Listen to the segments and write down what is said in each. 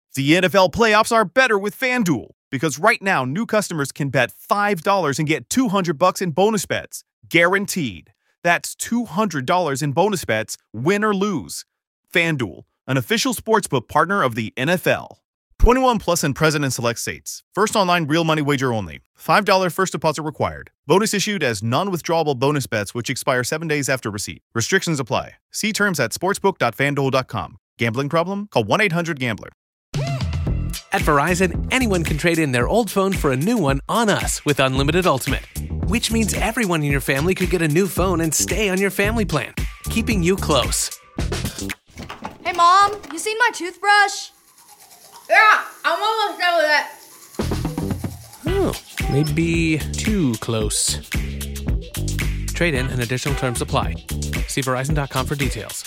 The NFL playoffs are better with FanDuel because right now new customers can bet $5 and get $200 in bonus bets, guaranteed. That's $200 in bonus bets, win or lose. FanDuel, an official sportsbook partner of the NFL. 21 plus and present in select states. First online real money wager only. $5 first deposit required. Bonus issued as non-withdrawable bonus bets which expire 7 days after receipt. Restrictions apply. See terms at sportsbook.fanduel.com. Gambling problem? Call 1-800-GAMBLER. At Verizon, anyone can trade in their old phone for a new one on us with Unlimited Ultimate, which means everyone in your family could get a new phone and stay on your family plan, keeping you close. Hey, Mom, you seen my toothbrush? Yeah, I'm almost done with it. Oh, maybe too close. Trade in and additional terms apply. See Verizon.com for details.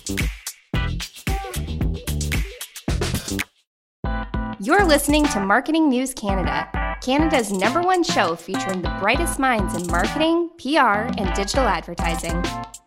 You're listening to Marketing News Canada, Canada's #1 show featuring the brightest minds in marketing, PR, and digital advertising.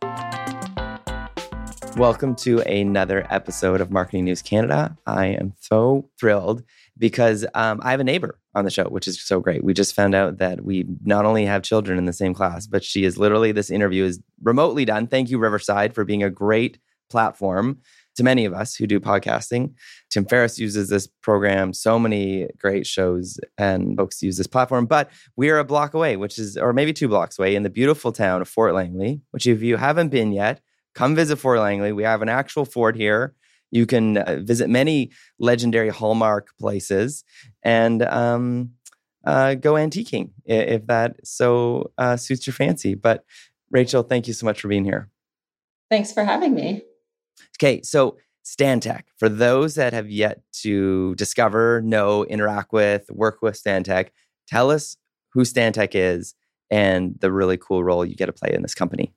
Welcome to another episode of Marketing News Canada. I am so thrilled because I have a neighbor on the show, which is so great. We just found out that we not only have children in the same class, but she is literally, this interview is remotely done. Thank you, Riverside, for being a great platform to many of us who do podcasting. Tim Ferriss uses this program. So many great shows and folks use this platform. But we are a block away, or maybe 2 blocks away, in the beautiful town of Fort Langley, which if you haven't been yet, come visit Fort Langley. We have an actual fort here. You can visit many legendary Hallmark places and go antiquing if that so suits your fancy. But Rachel, thank you so much for being here. Thanks for having me. Okay, so Stantec, for those that have yet to discover, know, interact with, work with Stantec, tell us who Stantec is and the really cool role you get to play in this company.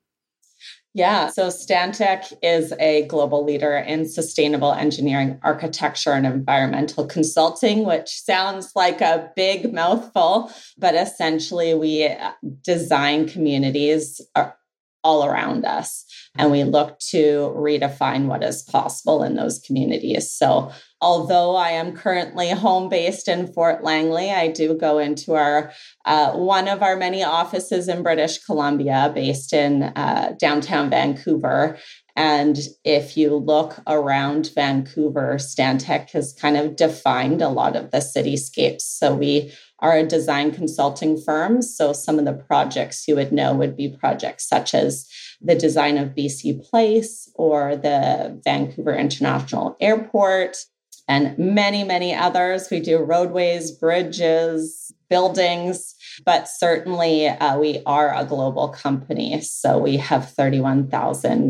Yeah, so Stantec is a global leader in sustainable engineering, architecture, and environmental consulting, which sounds like a big mouthful, but essentially we design communities all around us, and we look to redefine what is possible in those communities. So although I am currently home-based in Fort Langley, I do go into our one of our many offices in British Columbia, based in downtown Vancouver. And if you look around Vancouver, Stantec has kind of defined a lot of the cityscapes. So we are a design consulting firm. So some of the projects you would know would be projects such as the design of BC Place or the Vancouver International Airport, and many, many others. We do roadways, bridges, buildings, but certainly we are a global company. So we have 31,000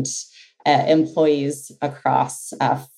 employees across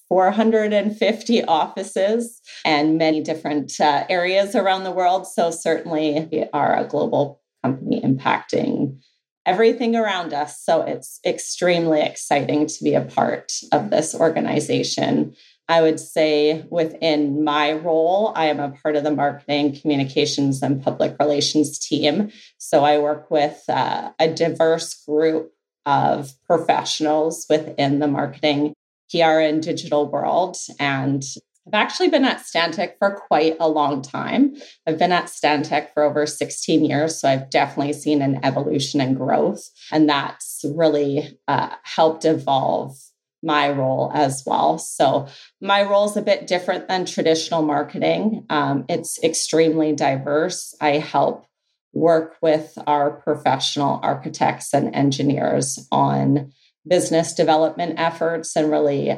450 offices and many different areas around the world. So certainly we are a global company impacting everything around us. So it's extremely exciting to be a part of this organization. I would say within my role, I am a part of the marketing, communications, and public relations team. So I work with a diverse group of professionals within the marketing, PR, and digital world. And I've actually been at Stantec for quite a long time. I've been at Stantec for over 16 years. So I've definitely seen an evolution and growth. And that's really helped evolve my role as well. So my role is a bit different than traditional marketing. It's extremely diverse. I help work with our professional architects and engineers on business development efforts and really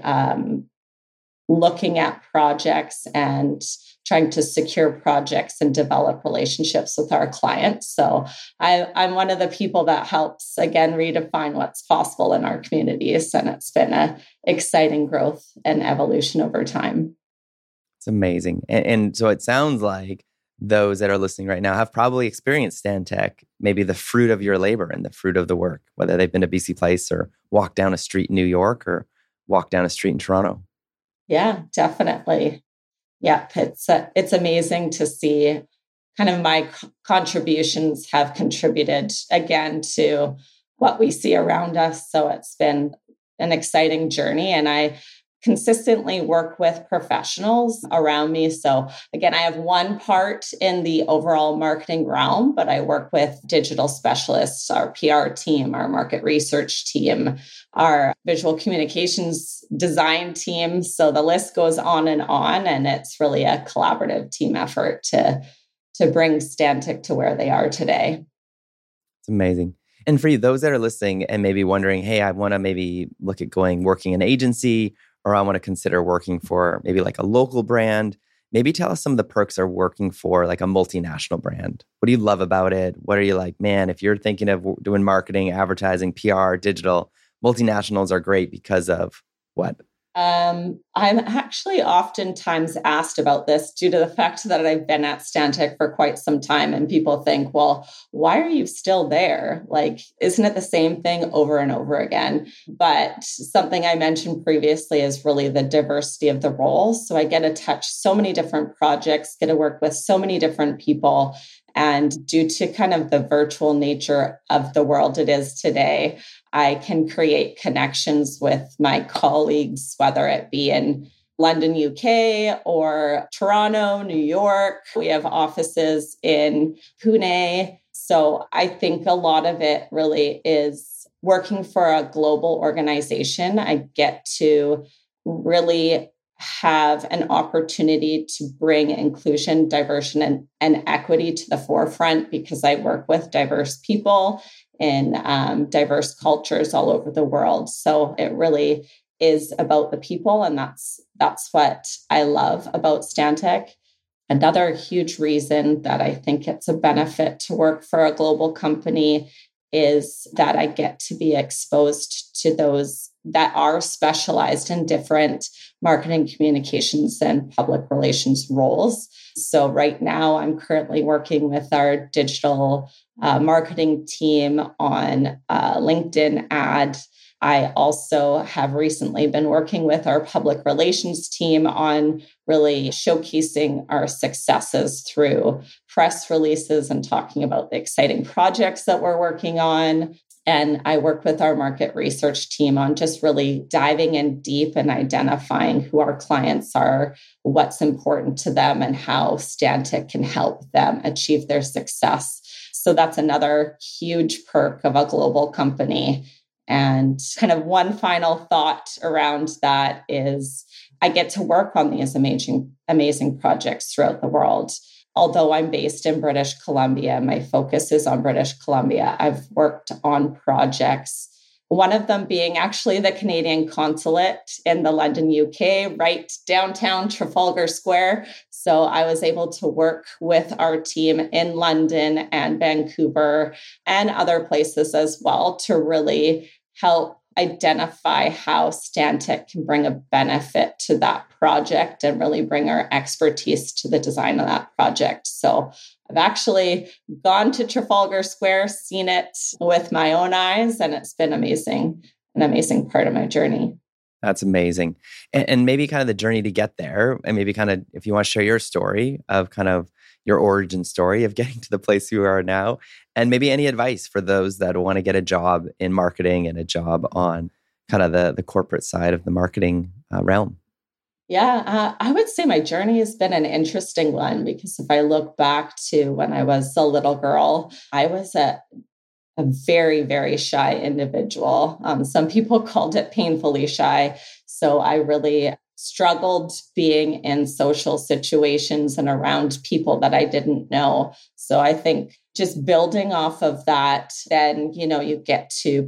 looking at projects and trying to secure projects and develop relationships with our clients. So I'm one of the people that helps, again, redefine what's possible in our communities. And it's been an exciting growth and evolution over time. It's amazing. And so it sounds like those that are listening right now have probably experienced Stantec, maybe the fruit of your labor and the fruit of the work, whether they've been to BC Place or walked down a street in New York or walked down a street in Toronto. Yeah, definitely. Yeah, it's amazing to see kind of my contributions have contributed again to what we see around us. So it's been an exciting journey. And I consistently work with professionals around me. So again, I have one part in the overall marketing realm, but I work with digital specialists, our PR team, our market research team, our visual communications design team. So the list goes on, and it's really a collaborative team effort to bring Stantec to where they are today. It's amazing. And for you, those that are listening and maybe wondering, hey, I want to maybe look at working in an agency, or I want to consider working for maybe like a local brand, maybe tell us some of the perks of working for like a multinational brand. What do you love about it? What are you like, man, if you're thinking of doing marketing, advertising, PR, digital, multinationals are great because of what? I'm actually oftentimes asked about this due to the fact that I've been at Stantec for quite some time, and people think, well, why are you still there? Like, isn't it the same thing over and over again? But something I mentioned previously is really the diversity of the roles. So I get to touch so many different projects, get to work with so many different people. And due to kind of the virtual nature of the world it is today, I can create connections with my colleagues, whether it be in London, UK, or Toronto, New York. We have offices in Pune. So I think a lot of it really is working for a global organization. I get to really have an opportunity to bring inclusion, diversity, and equity to the forefront because I work with diverse people in diverse cultures all over the world. So it really is about the people, and that's what I love about Stantec. Another huge reason that I think it's a benefit to work for a global company is that I get to be exposed to those that are specialized in different marketing, communications, and public relations roles. So right now, I'm currently working with our digital marketing team on a LinkedIn ad. I also have recently been working with our public relations team on really showcasing our successes through press releases and talking about the exciting projects that we're working on. And I work with our market research team on just really diving in deep and identifying who our clients are, what's important to them, and how Stantec can help them achieve their success. So that's another huge perk of a global company. And kind of one final thought around that is I get to work on these amazing projects throughout the world. Although I'm based in British Columbia, my focus is on British Columbia. I've worked on projects, one of them being actually the Canadian consulate in the London, UK, right downtown Trafalgar Square. So I was able to work with our team in London and Vancouver and other places as well to really help identify how Stantec can bring a benefit to that project and really bring our expertise to the design of that project. So I've actually gone to Trafalgar Square, seen it with my own eyes, and it's been amazing, an amazing part of my journey. That's amazing. And maybe kind of the journey to get there, and maybe kind of if you want to share your story of kind of your origin story of getting to the place you are now, and maybe any advice for those that want to get a job in marketing and a job on kind of the corporate side of the marketing realm. Yeah, I would say my journey has been an interesting one because if I look back to when I was a little girl, I was a very, very shy individual. Some people called it painfully shy. So I really struggled being in social situations and around people that I didn't know. So I think just building off of that, then, you get to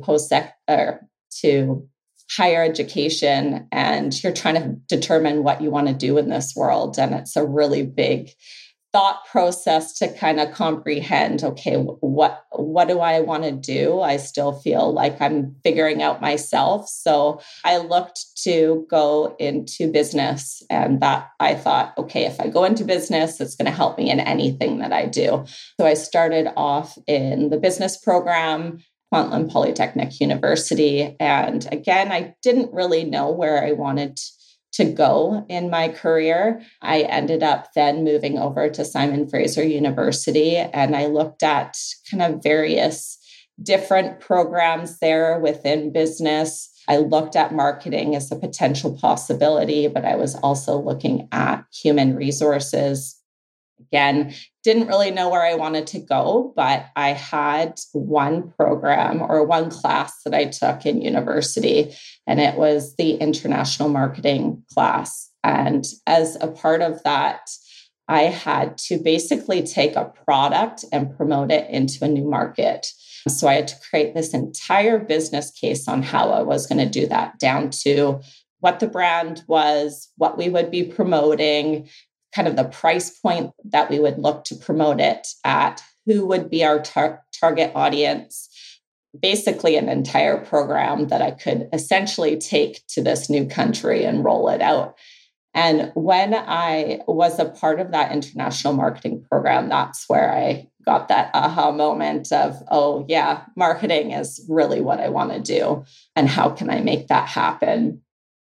to higher education and you're trying to determine what you want to do in this world. And it's a really big thought process to kind of comprehend, okay, what do I want to do? I still feel like I'm figuring out myself. So I looked to go into business, and that I thought, okay, if I go into business, it's going to help me in anything that I do. So I started off in the business program, Kwantlen Polytechnic University. And again, I didn't really know where I wanted to go in my career. I ended up then moving over to Simon Fraser University, and I looked at kind of various different programs there within business. I looked at marketing as a potential possibility, but I was also looking at human resources. Again, didn't really know where I wanted to go, but I had one program or one class that I took in university, and it was the international marketing class. And as a part of that, I had to basically take a product and promote it into a new market. So I had to create this entire business case on how I was going to do that, down to what the brand was, what we would be promoting, kind of the price point that we would look to promote it at, who would be our target audience, basically an entire program that I could essentially take to this new country and roll it out. And when I was a part of that international marketing program, that's where I got that aha moment of, oh yeah, marketing is really what I want to do. And how can I make that happen?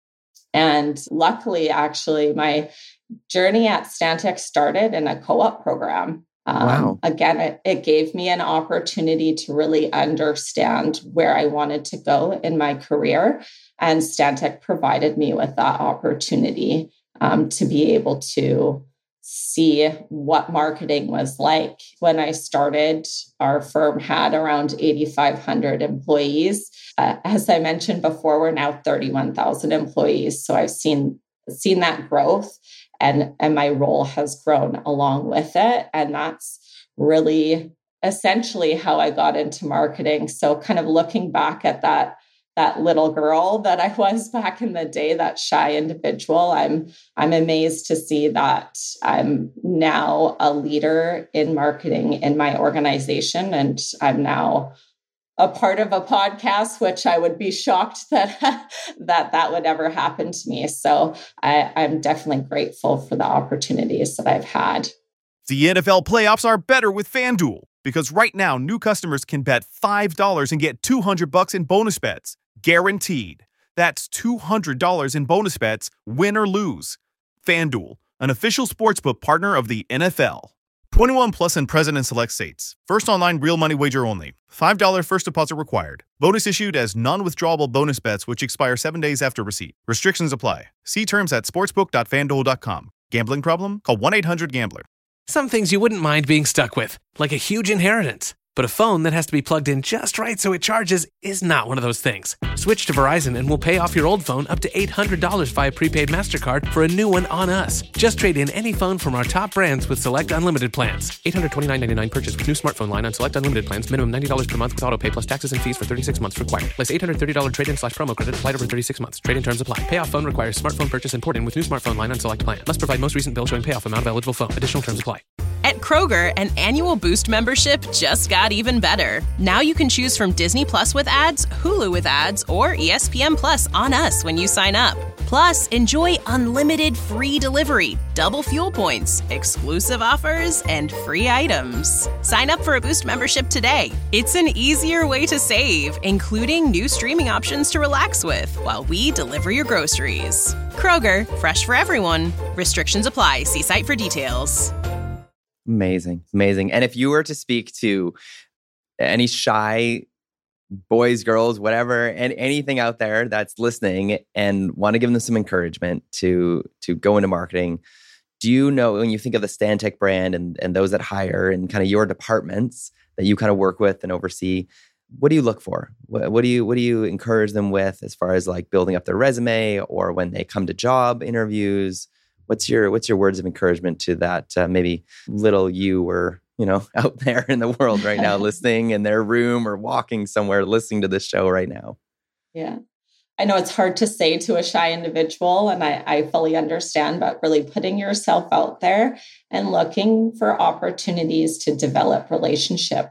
And luckily, actually, my journey at Stantec started in a co-op program. Wow. Again, it gave me an opportunity to really understand where I wanted to go in my career. And Stantec provided me with that opportunity to be able to see what marketing was like. When I started, our firm had around 8,500 employees. As I mentioned before, we're now 31,000 employees. So I've seen that growth, and my role has grown along with it. And that's really essentially how I got into marketing. So kind of looking back at that little girl that I was back in the day, that shy individual, I'm amazed to see that I'm now a leader in marketing in my organization. And I'm now a part of a podcast, which I would be shocked that that would ever happen to me. So I'm definitely grateful for the opportunities that I've had. The NFL playoffs are better with FanDuel, because right now new customers can bet $5 and get $200 in bonus bets, guaranteed. That's $200 in bonus bets, win or lose. FanDuel, an official sportsbook partner of the NFL. 21 plus and present in select states. First online real money wager only. $5 first deposit required. Bonus issued as non-withdrawable bonus bets which expire 7 days after receipt. Restrictions apply. See terms at sportsbook.fanduel.com. Gambling problem? Call 1-800-GAMBLER. Some things you wouldn't mind being stuck with, like a huge inheritance. But a phone that has to be plugged in just right so it charges is not one of those things. Switch to Verizon and we'll pay off your old phone up to $800 via prepaid MasterCard for a new one on us. Just trade in any phone from our top brands with select unlimited plans. $829.99 purchase with new smartphone line on select unlimited plans. Minimum $90 per month with auto pay plus taxes and fees for 36 months required. Less $830 trade-in/promo credit applied over 36 months. Trade-in terms apply. Payoff phone requires smartphone purchase and port-in with new smartphone line on select plan. Must provide most recent bill showing payoff amount of eligible phone. Additional terms apply. At Kroger, an annual Boost membership just got even better. Now you can choose from Disney Plus with ads, Hulu with ads, or ESPN Plus on us when you sign up. Plus, enjoy unlimited free delivery, double fuel points, exclusive offers, and free items. Sign up for a Boost membership today. It's an easier way to save, including new streaming options to relax with while we deliver your groceries. Kroger, fresh for everyone. Restrictions apply. See site for details. Amazing. And if you were to speak to any shy boys, girls, whatever, and anything out there that's listening and want to give them some encouragement to go into marketing, do you know, when you think of the Stantec brand and those that hire and kind of your departments that you kind of work with and oversee, what do you look for? What do you encourage them with as far as like building up their resume or when they come to job interviews? What's your words of encouragement to that maybe little you or, out there in the world right now listening in their room or walking somewhere listening to this show right now? Yeah. I know it's hard to say to a shy individual, and I fully understand, but really putting yourself out there and looking for opportunities to develop relationships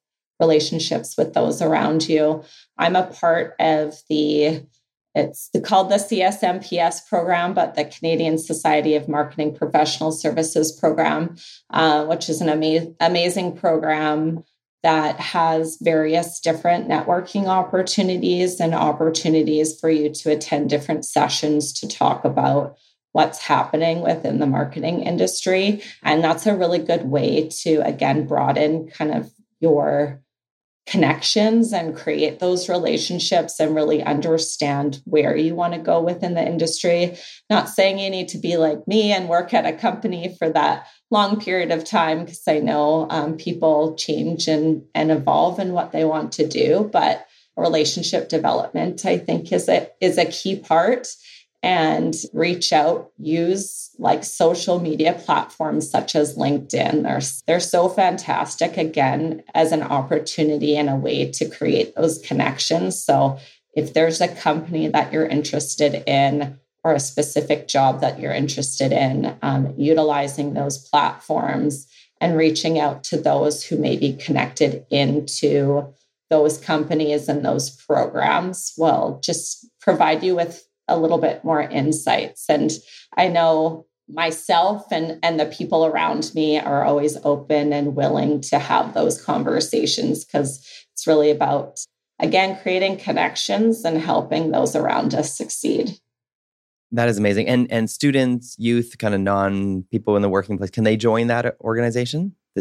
with those around you. I'm a part of it's called the CSMPS program, but the Canadian Society of Marketing Professional Services program, which is an amazing program that has various different networking opportunities and opportunities for you to attend different sessions to talk about what's happening within the marketing industry. And that's a really good way to, again, broaden kind of your connections and create those relationships and really understand where you want to go within the industry. Not saying you need to be like me and work at a company for that long period of time, because I know people change and evolve in what they want to do. But relationship development, I think, is a key part. And reach out, use like social media platforms such as LinkedIn. They're so fantastic, again, as an opportunity and a way to create those connections. So if there's a company that you're interested in or a specific job that you're interested in, utilizing those platforms and reaching out to those who may be connected into those companies and those programs will just provide you with a little bit more insights. And I know myself and the people around me are always open and willing to have those conversations, because it's really about, again, creating connections and helping those around us succeed. That is amazing. And students, youth, kind of non-people in the working place, can they join that organization, the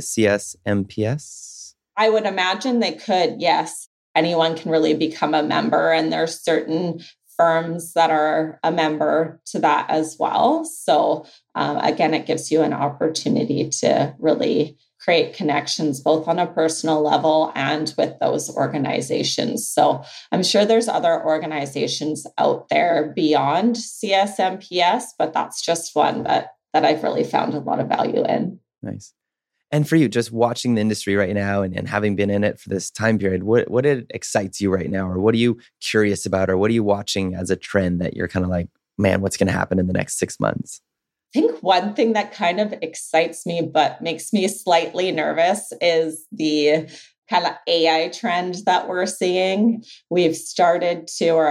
CSMPS? I would imagine they could, yes. Anyone can really become a member, and there's certain firms that are a member to that as well. So again, it gives you an opportunity to really create connections both on a personal level and with those organizations. So I'm sure there's other organizations out there beyond CSMPS, but that's just one that I've really found a lot of value in. Nice. And for you, just watching the industry right now and having been in it for this time period, what excites you right now? Or what are you curious about? Or what are you watching as a trend that you're kind of like, man, what's going to happen in the next 6 months? I think one thing that kind of excites me, but makes me slightly nervous, is the kind of AI trend that we're seeing. I've started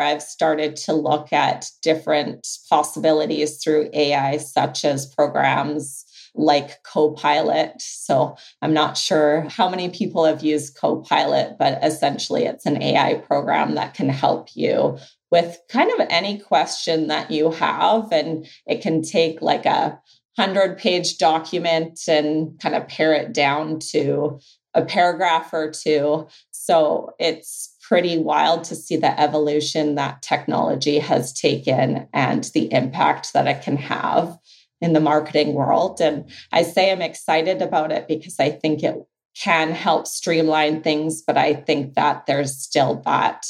to look at different possibilities through AI, such as programs like Copilot. So I'm not sure how many people have used Copilot, but essentially it's an AI program that can help you with kind of any question that you have. And it can take like a 100-page document and kind of pare it down to a paragraph or two. So it's pretty wild to see the evolution that technology has taken and the impact that it can have in the marketing world. And I say I'm excited about it because I think it can help streamline things, but I think that there's still that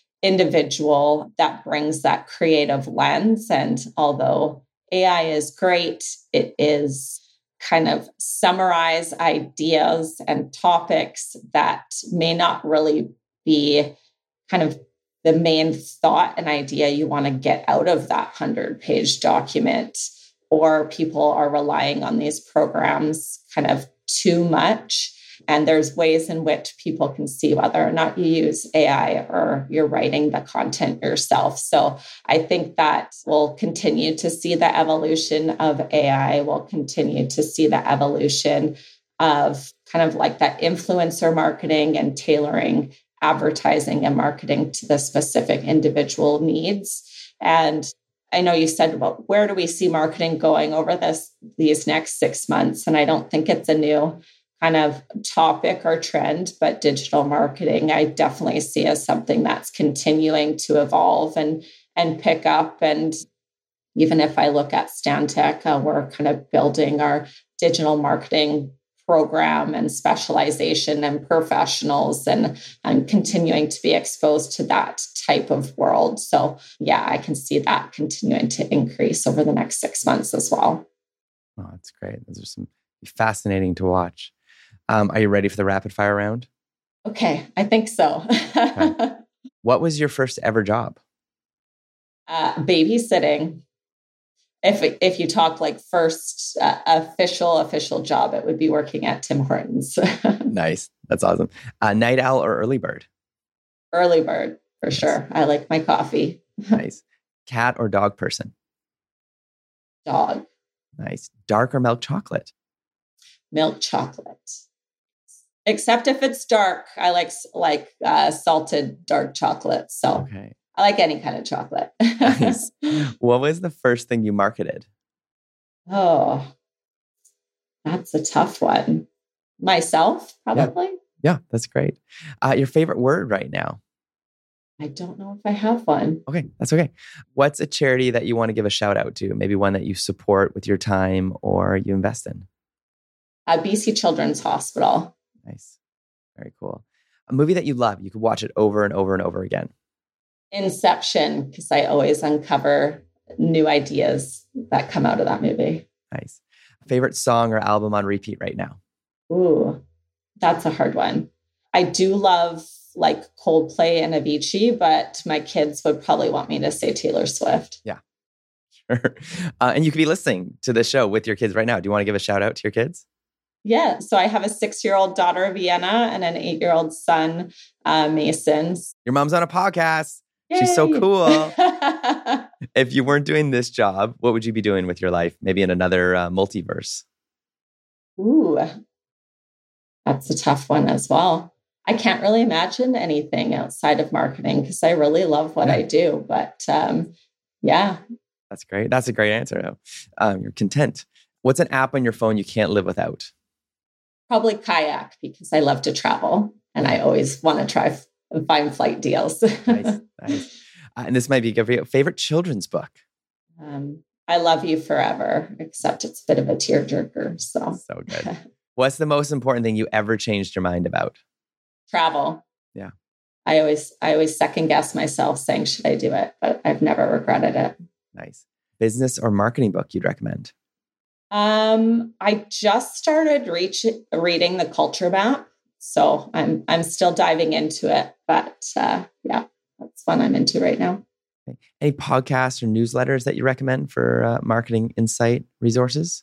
individual that brings that creative lens. And although AI is great, it is kind of summarize ideas and topics that may not really be kind of the main thought and idea you want to get out of that 100-page document. Or people are relying on these programs kind of too much. And there's ways in which people can see whether or not you use AI or you're writing the content yourself. So I think that we'll continue to see the evolution of AI. We'll continue to see the evolution of kind of like that influencer marketing and tailoring advertising and marketing to the specific individual needs. And I know you said, well, where do we see marketing going over these next 6 months? And I don't think it's a new kind of topic or trend, but digital marketing, I definitely see as something that's continuing to evolve and pick up. And even if I look at Stantec, we're kind of building our digital marketing program and specialization and professionals, and I'm continuing to be exposed to that type of world. So yeah, I can see that continuing to increase over the next 6 months as well. Oh, that's great. Those are some fascinating to watch. Are you ready for the rapid fire round? Okay, I think so. Okay. What was your first ever job? Babysitting. If you talk like first official job, it would be working at Tim Hortons. Nice. That's awesome. Night owl or early bird? Early bird, for sure. I like my coffee. Nice. Cat or dog person? Dog. Nice. Dark or milk chocolate? Milk chocolate. Except if it's dark. I like salted dark chocolate. So okay. I like any kind of chocolate. Nice. What was the first thing you marketed? Oh, that's a tough one. Myself, probably. Yeah, that's great. Your favorite word right now? I don't know if I have one. Okay, that's okay. What's a charity that you want to give a shout out to? Maybe one that you support with your time or you invest in? BC Children's Hospital. Nice. Very cool. A movie that you love, you could watch it over and over and over again. Inception, because I always uncover new ideas that come out of that movie. Nice. Favorite song or album on repeat right now? Ooh, that's a hard one. I do love like Coldplay and Avicii, but my kids would probably want me to say Taylor Swift. Yeah, sure. And you could be listening to this show with your kids right now. Do you want to give a shout out to your kids? Yeah. So I have a 6-year-old daughter, Vienna, and an 8-year-old son, Mason. Your mom's on a podcast. Yay! She's so cool. If you weren't doing this job, what would you be doing with your life? Maybe in another multiverse. Ooh, that's a tough one as well. I can't really imagine anything outside of marketing because I really love what I do. But yeah. That's great. That's a great answer. You're content. What's an app on your phone you can't live without? Probably Kayak because I love to travel and I always want to try and find flight deals. Nice. And this might be good for you. Favorite children's book? I Love You Forever, except it's a bit of a tearjerker. So good. What's the most important thing you ever changed your mind about? Travel. Yeah. I always second guess myself saying, should I do it? But I've never regretted it. Nice. Business or marketing book you'd recommend? I just started reading The Culture Map. So I'm still diving into it, but yeah, that's one I'm into right now. Okay. Any podcasts or newsletters that you recommend for marketing insight resources?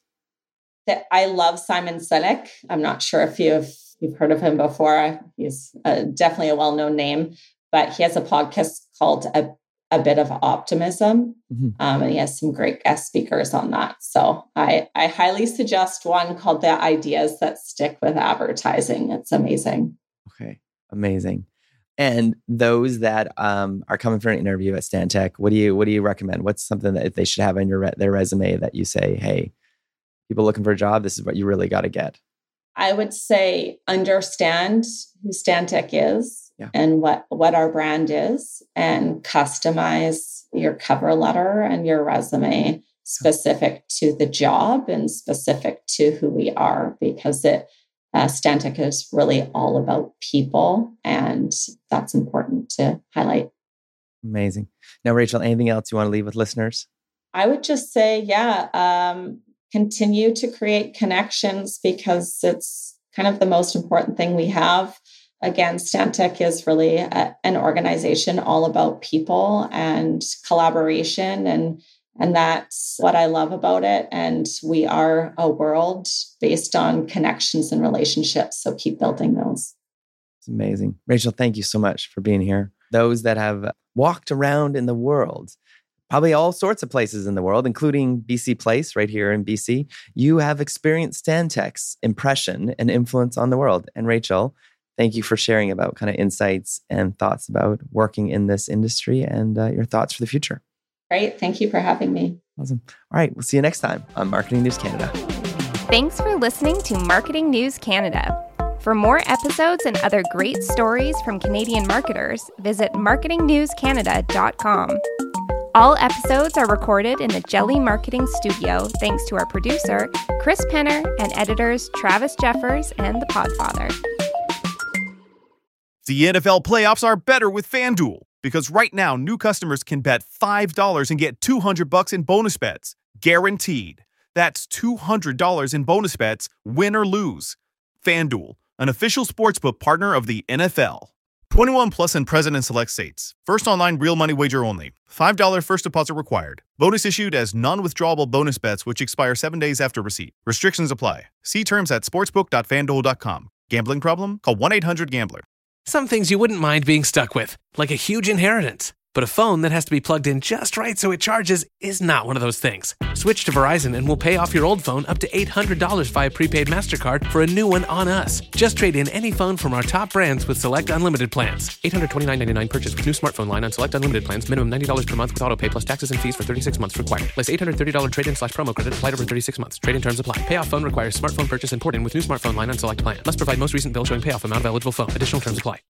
I love Simon Sinek. I'm not sure if you've heard of him before. He's definitely a well-known name, but he has a podcast called A Bit of Optimism. Mm-hmm. And he has some great guest speakers on that. So I highly suggest one called The Ideas That Stick with Advertising. It's amazing. Okay. Amazing. And those that are coming for an interview at Stantec, what do you recommend? What's something that they should have on their resume that you say, hey, people looking for a job, this is what you really got to get? I would say understand who Stantec is and what our brand is, and customize your cover letter and your resume specific to the job and specific to who we are, because Stantec is really all about people, and that's important to highlight. Amazing. Now, Rachel, anything else you want to leave with listeners? I would just say, continue to create connections because it's kind of the most important thing we have. Again, Stantec is really an organization all about people and collaboration, and that's what I love about it. And we are a world based on connections and relationships, so keep building those. It's amazing. Rachel, thank you so much for being here. Those that have walked around in the world, probably all sorts of places in the world, including BC Place right here in BC, you have experienced Stantec's impression and influence on the world. And Rachel, thank you for sharing about kind of insights and thoughts about working in this industry and your thoughts for the future. Great. Thank you for having me. Awesome. All right. We'll see you next time on Marketing News Canada. Thanks for listening to Marketing News Canada. For more episodes and other great stories from Canadian marketers, visit marketingnewscanada.com. All episodes are recorded in the Jelly Marketing Studio thanks to our producer, Chris Penner, and editors Travis Jeffers and The Podfather. The NFL playoffs are better with FanDuel, because right now new customers can bet $5 and get $200 in bonus bets, guaranteed. That's $200 in bonus bets, win or lose. FanDuel, an official sportsbook partner of the NFL. 21 plus and present in select states. First online real money wager only. $5 first deposit required. Bonus issued as non-withdrawable bonus bets which expire 7 days after receipt. Restrictions apply. See terms at sportsbook.fanduel.com. Gambling problem? Call 1-800-GAMBLER. Some things you wouldn't mind being stuck with, like a huge inheritance. But a phone that has to be plugged in just right so it charges is not one of those things. Switch to Verizon and we'll pay off your old phone up to $800 via prepaid MasterCard for a new one on us. Just trade in any phone from our top brands with select unlimited plans. $829.99 purchase with new smartphone line on select unlimited plans. Minimum $90 per month with autopay plus taxes and fees for 36 months required. Less $830 trade-in/promo credit applied over 36 months. Trade-in terms apply. Payoff phone requires smartphone purchase and port in with new smartphone line on select plan. Must provide most recent bill showing payoff amount of eligible phone. Additional terms apply.